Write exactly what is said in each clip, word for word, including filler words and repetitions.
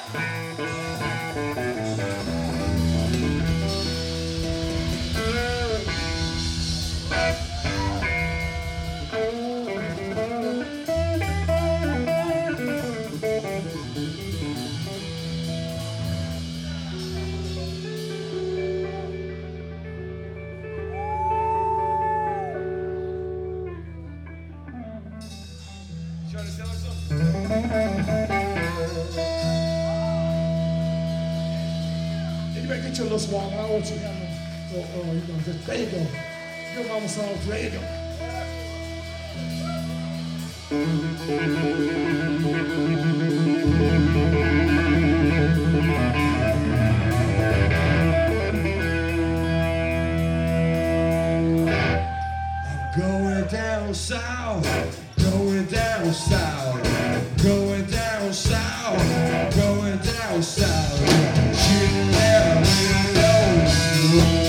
Anybody get your little swag? I want you to have a little, uh, you know, just, there you go. Your mama song, there you go. I'm going down south, going down south, going down south, going down south. You never know.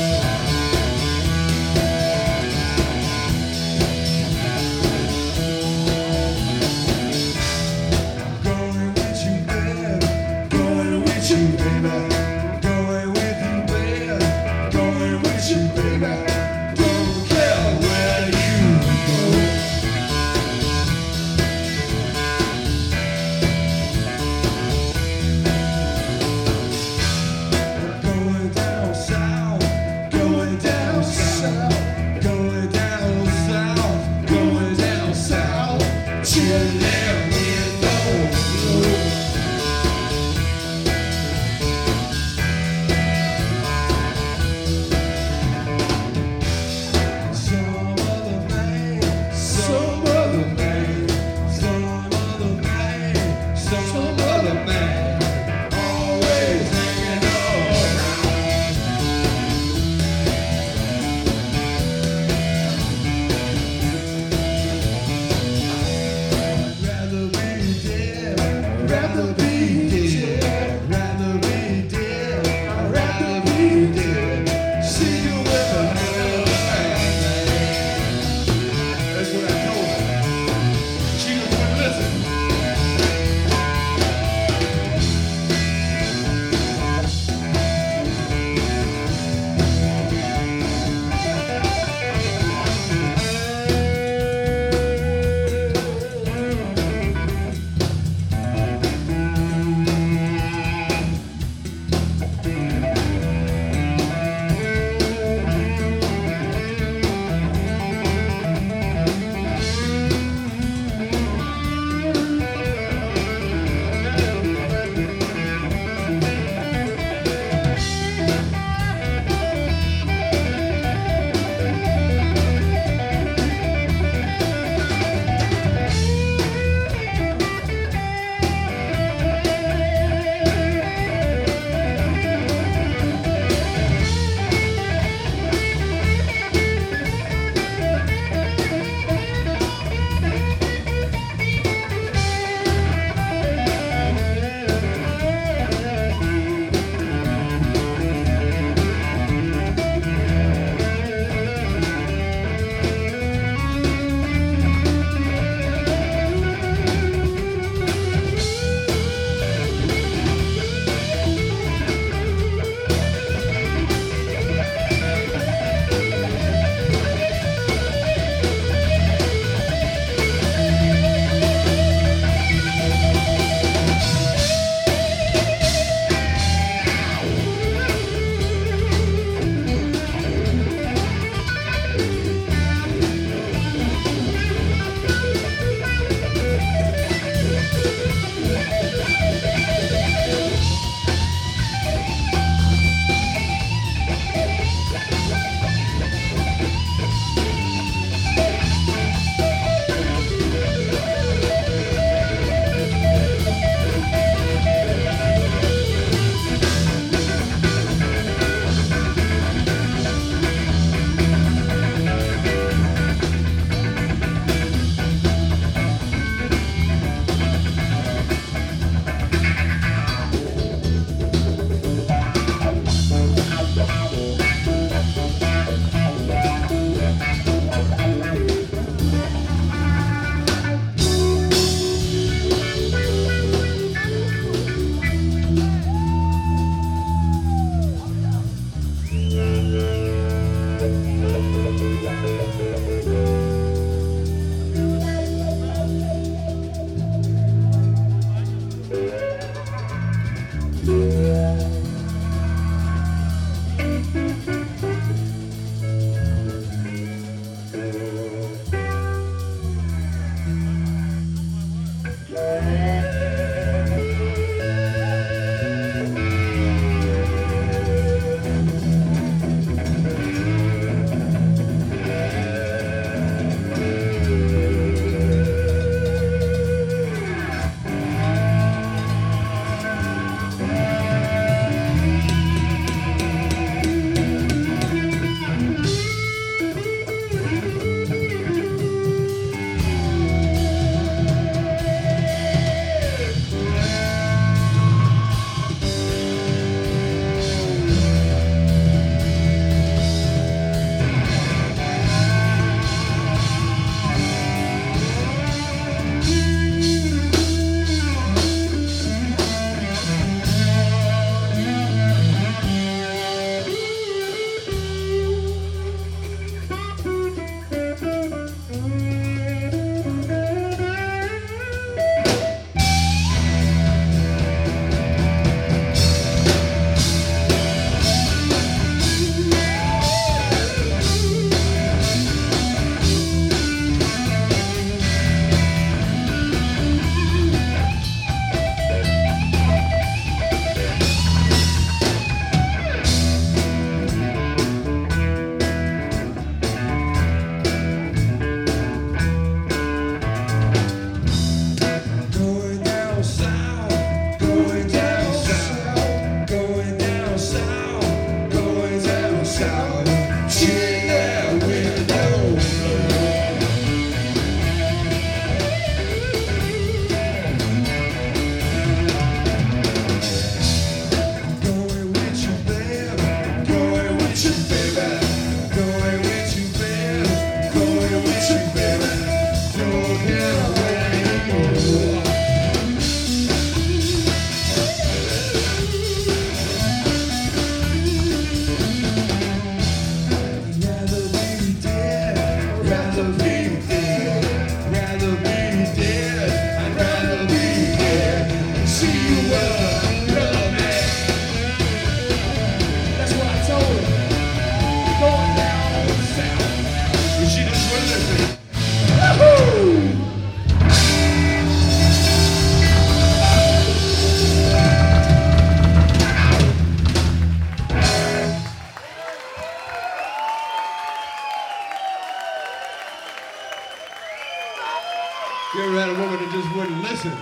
wouldn't listen.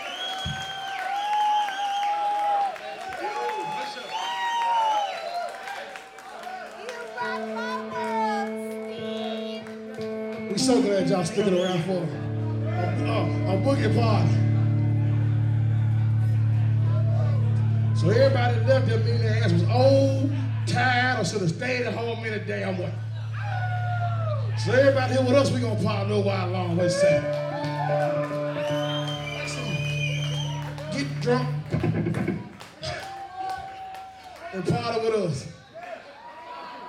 We're so glad y'all sticking around for a, a, a boogie party. So everybody left there meaning their ass was old, tired, or should have stayed at home any damn way. So everybody here with us, we gonna party a little while long. Let's say. Get drunk and party with us.